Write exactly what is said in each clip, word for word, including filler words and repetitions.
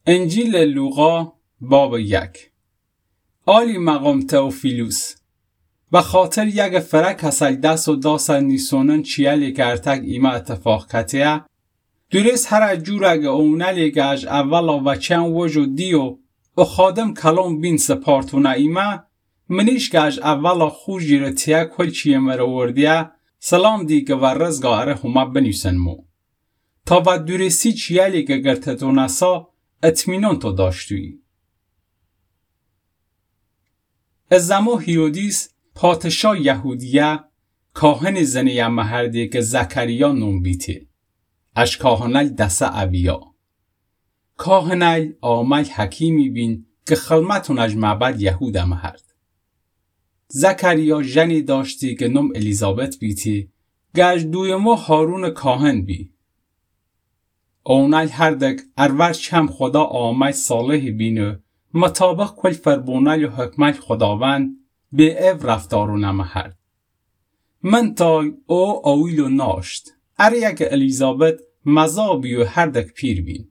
انجیل لوقا باب یک. آلی مقام تئوفیلوس و خاطر یک فرق هسل دست و داستن نیسونن چیالی کرتک ایما اتفاق کتیه دوریس هر جور اگه اونالی گهج اولا و چند وجو دیو و خادم کلام بین سپارتونه ایما منیش گهج اولا خوشی رو تیه کل چیه مرا وردیه سلام دیگه و رزگاه اره همه بنیسن مو تا و دوریسی چیالی که گرتتونه سا اطمینان تو داشتوی. از زمان هیرودیس پادشاه یهودیه کاهن زنی مهردی که زکریا نام بیتی اش کاهنل دسته اویا کاهنل آمل حکیمی بین که خلمتون اج معبد یهود مهرد. زکریا جنی داشتی که نام الیزابت بیتی گشت دوی ما هارون کاهن بی اونال هردک ارور چم خدا آمد صالح بینه مطابق کل فربونال و حکمت خداوند به او رفتارو نمهرد. من تای او اویلو ناشت ار یک الیزابت مزابی و هردک پیر بین.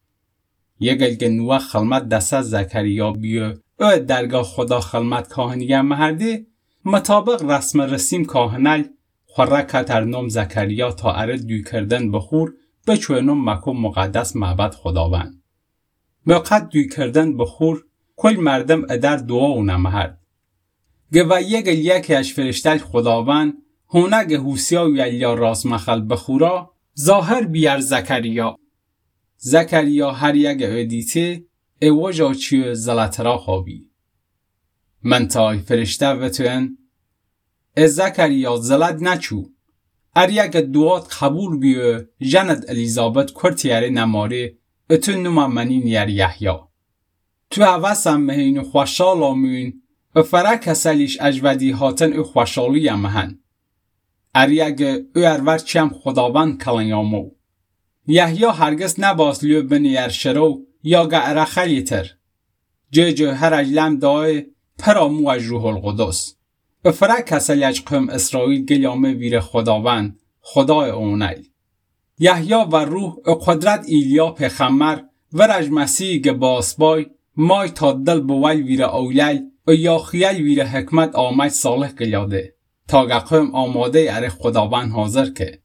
یگل که نوه خلمت دسته زکریا بیو او درگاه خدا خلمت کاهنیه مهرده مطابق رسم رسیم کاهنل خوره کتر نام زکریا تا اره دوی کردن بخور بچوه نام مکم مقدس معبد خداوند. موقت دوی کردن بخور کل مردم ادر دعا و نمهرد. گه و یگل یکی اش فرشتل خداوند هونه حوسیا و یلیا راز مخل بخورا ظاهر بیار زکریا. زکریا هر یک ادیته ایواجا چیو زلطرا خوابی. من تای فرشته و توین از زکریا زلط نچو. ار یک دعات قبول بیو جند الیزابت کرتیاره نماره اتو نوما منین یر یحیا. تو عوضم مهین خوشحال آمین و فرق کسلیش اجودی هاتن او خوشحالی مهن. ار یک او ارور چیم خداوند کلن یامو. یحیا هرگز نباس لیو بنی یر شرو یا گه ارخلی تر. جه جه هر اجلم دای پرامو اج روح القدس. و فرق کسلی اج قم اسرائیل گلیامه ویر خداوند خدای اونل. یحیا و روح و قدرت ایلیا پیغمبر و رج مسیح گه باسبای مای تا دل بوال ویر اولیل و یا خیال ویر حکمت آمد صالح گلیاده تا گه قم آماده اره خداوند حاضر که.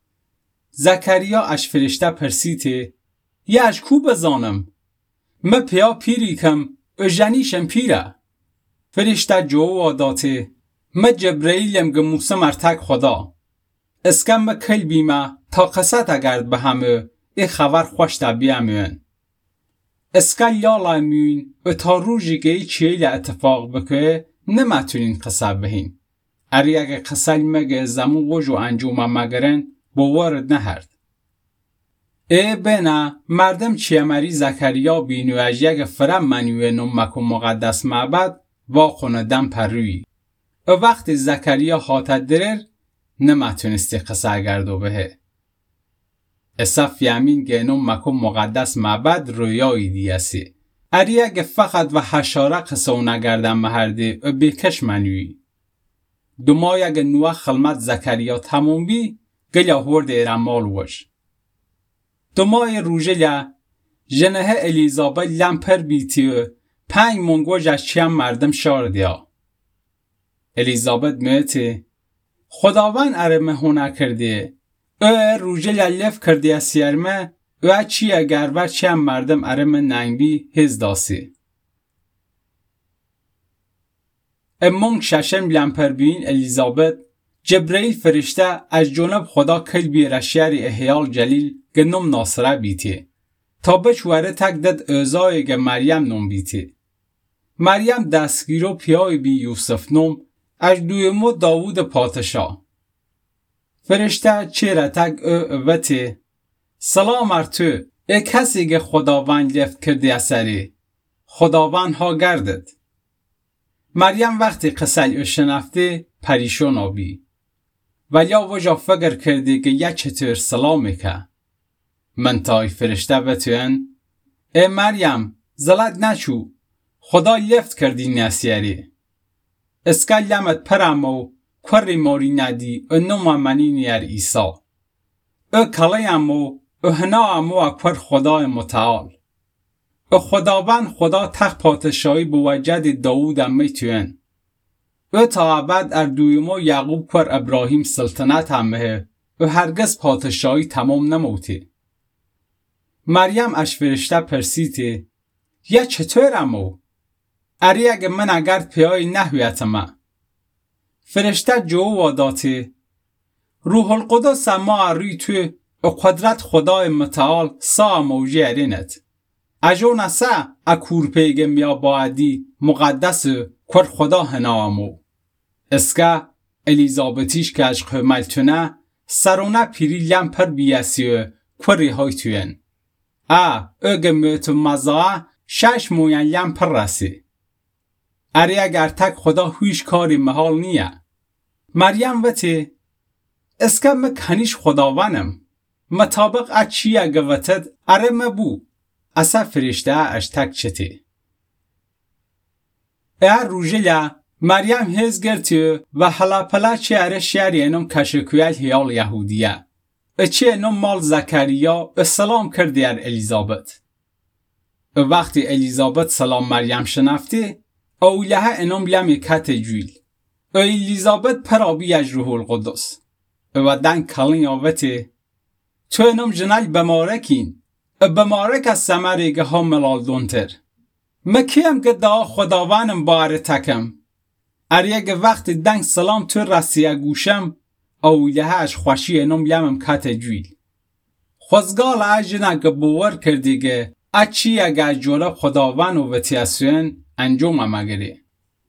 زکریا اش فرشته پرسیته یه اش کو بزانم ما پیا پیری کم و جنیشم پیره. فرشته جواب داته ما جبرائیلم گه موسی مرتک خدا اسکم ما کل بیمه تا قصت اگرد به همه ای خبر خوش تبیه امین. اسکل یالا امین و تا روژی که ای چیل اتفاق بکه نمتونین قصه بهین. اری اگه قصه مگه زمون وجو انجوم مگرن بوارد نهرد. ای بنا مردم چیمری زکریا بینو از یک فرم منوی نمک و مقدس معبد واقعا دم پر روی. و وقتی زکریا خاطر درر نمتونستی قصه گردو بهه. اصف یمین گنوم مکم مقدس معبد رویایی دیسی. اری اگه فقط و حشاره قصه و نگردن مهرده و بکش منوی. دومای اگه نوه خلمت زکریا تموم بی گلیا هورد ایرمال وش. دومای روژه جنه الیزابت لمپر بیتیو پنج منگوش از چیم مردم شاردیا. الیزابت میتی خداوند اره مهونه کرده او روژه لف کرده سیرمه او چی اگر ور چیم مردم اره من ننگبی هز داسی. امونگ ششم لمپر بین الیزابت جبرائیل فرشته از جنب خدا کل بی رشیاری احیال جلیل گنم ناصره بیتی تا بچواره تک دد اوزای گه مریم نم بیتی. مریم دستگیرو پیای بی یوسف نم از دوی مو داوود پادشاه. فرشته چیره تک او اوتی سلام ار تو ای کسی که خداوند لفت کرده اثری خداوند ها گردد. مریم وقتی قصه او شنفته پریشون آبی ولیا وجا فکر کرده که یک چطور سلامی که. من تای فرشته و توین ای مریم زلد نچو خدا لفت کردی نسیری. اسکال لمت پرمو کری ماری ندی و نوم منین یر ایسا. او کلی امو و هنا امو اکبر خدای متعال. و خداوند خدا تخت پادشاهی بوجد داود امی توین. و تا ابد اردویمو یعقوب کور ابراهیم سلطنت همه و هرگز پادشاهی تمام نموتی. مریم اش فرشته پرسیده یا چطور امو؟ اری اگه من اگر پیای نهویتم. فرشته جو واداته روح القدس ما روی توی و قدرت خدای متعال سا موجی ارینت. اجو نسا اکور پیگم یا باعدی مقدس کور خدا هنامو. اسکا الیزابتیش که اج قملتونه سرونه پیری لیم پر بیاسیو کوری های توین. ا اگه میتو مزاع شش موین لیم پر رسی. اری اگر تک خدا هویش کاری محال نیه. مریم وطه اسکا مکنیش خداوانم. مطابق اچی اگه وطد اره مبو. اصا فرشته اش تک چته. ار روژه مریم هز گرتیو و حالا پلا چه اره شیری انم کشکویل هیال یهودیه. اچه انم مال زکریا و سلام کردی ار الیزابت. و وقتی الیزابت سلام مریم شنفتی اولیه انم لیم کت جویل. و الیزابت پرابی اج روح القدس. و دن کلین آوته تو انم جنال بمارکین. بمارک از سمریگه ها ملال دونتر. مکیم که دا خداوانم باره تکم. اریه وقت دنگ سلام تو رسیه گوشم اولیه اش خوشی انم لیمم کت جویل. خوزگال اجنه که باور کردی که اچی اگه جورب خداوان و وطیاسوین انجام مگره.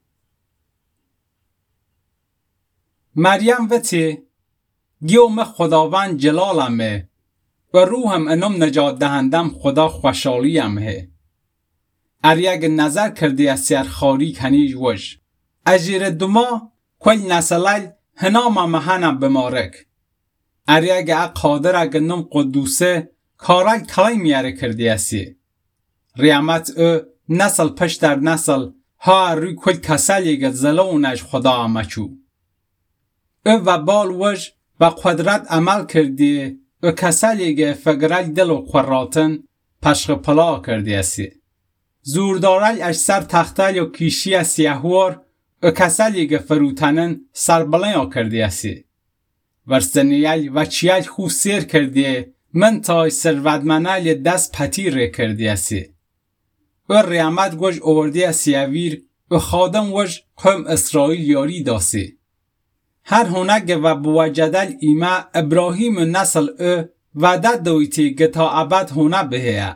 مریم وطی گیوم خداوند جلالمه و روحم انم نجات دهندم خدا خوشحالیم هه. اریه نظر کردی از سرخاری کنیج وش. اجیر دوما کل نسلال هنام مهنم بمارک. اریه اگه قادر اگه نم قدوسه کارال کلی میاره کردی اسی. ریامت او نسل پشت در نسل ها روی کل کسلی که زلونش خدا امچو. او و بال وش و قدرت عمل کردی و کسلی که فگرال دل و قراتن پشق پلا کردی اسی. زوردارال اش سر تختال و کیشی سیهوار و کسلی که فروتنن سر بلیا کردی اسی. ورسنیال و چیال خوب سیر کردی من تای سرودمنال دست پتی ره کردی اسی. و ریامت گوش اووردی اسیویر و خادم وش قوم اسرائیل یاری داسی. هر هنگ و بوجدل ایما ابراهیم نسل او وعده دویتی که تا ابد هونه بهیه.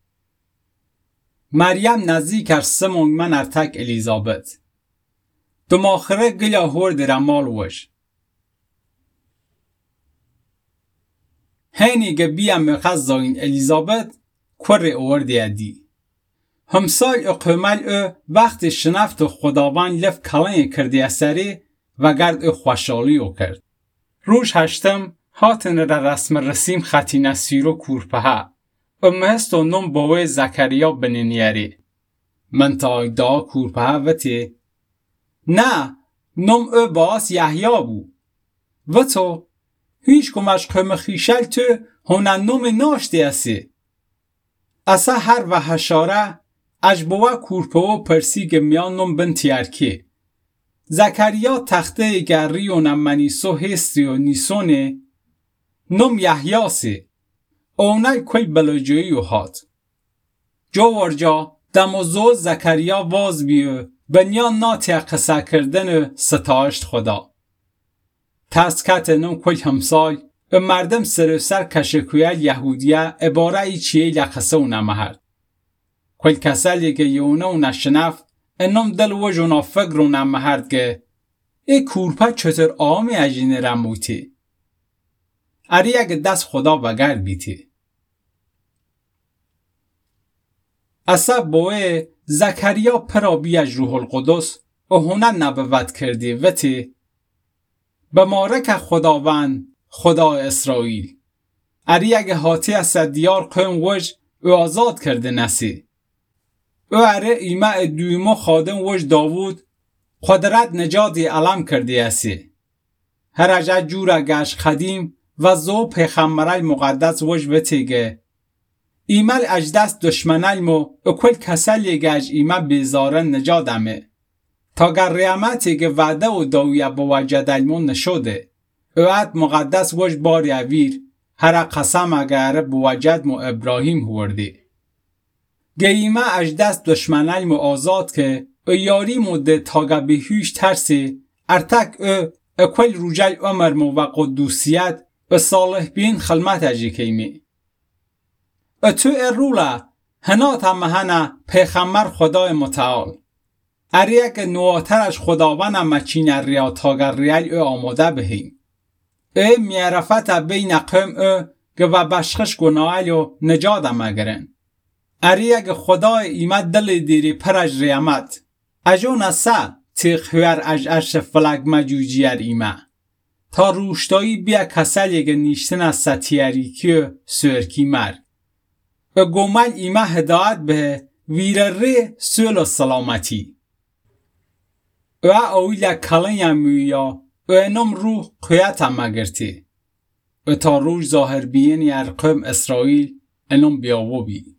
مریم نزدیک ار سمونگ من ارتک الیزابت. دماخره گلیا هورد رمال وش. هینی که بیم مخص زاین الیزابت کور اووردی ادی. همسال اقمال او وقت شنفت خداوند لف کلان کردی اثری و گرد او خوشحالی او کرد. روش هشتم هاتن را رسم رسیم خطی نسیر و کورپه و مهست و نم باوی زکریا بنینیاری. من تا دا کورپه وطی نه نم او باس یحیا بو. و تو هیچ کمش کم خیشل تو هنن نم ناشتی اسی. اسا هر و حشاره اجبوه کورپه و پرسی که میان نم بن تیارکی. زکریا تخته گری و نمانیسو هستی و نیسونه نم یحیاسی. اونای کل بلوجوی و هات. جو ورجا دموزو زکریا واز بیو بنیان ناتی قصه کردن ستاشت خدا. تسکت نم کل همسال و مردم سر سر کشکویل یهودیه عباره ای چیه لقصه و نمهرد. کل کسلی که یونه و نشنف انم دل و جنا فکر و نمهرد که ای کورپا چطور آمی اجین رموتی. اری اگه دست خدا بگر بیتی. اصاب بوه زکریا پرابی از روح القدس و هنه نبوت کردی وطی بمارک خداوند خدا اسرائیل. اری اگه هاتی از دیار قوم وش و آزاد کرده نسی. و اره ایمه دویمو خادم وش داوود قدرت نجاتی علم کرده اسی. هر اجا جورا گشت خدیم و زو پیغمبرای مقدس وش وطیگه ایمال اجدست دشمنالمو اکل کسلی گج ایما بیزارن نجادمه. تا گر ریامتی که وعده و داویه بوجدالمو نشده. اوعد مقدس وش باری اویر هر قسم اگر بوجدمو ابراهیم هورده. گه ایما اجدست دشمنالمو آزاد که او یاری موده تا گه بهیش ترسی ارتک او اکل روجل عمرمو و قدوسیت و صالح بین خلمت اجی کیمی. و تو ارولا هنات هم هنه پیغمبر خدای متعال. اریه که نواترش خداوند مچین ریا تاگر ریال او آماده بهیم. ای میعرفت بین قوم او که و بشخش گناهی و نجات مگرن. اریه که خدای ایمد دل دیری پرج ریامت. اجو نسا تیغ هویر اج ارش فلک مجوجی ار ایمه. تا روشتایی بیا کسلی که نیشتن از ستیاریکی و سورکی مرگ. و گومل ایمه هدایت به ویر ری سول و سلامتی. و اویل کلن یمیویا و انم روح قیت هم مگرتی. و تا روش ظاهر بیین یر قوم اسرائیل انم بیاوو بی.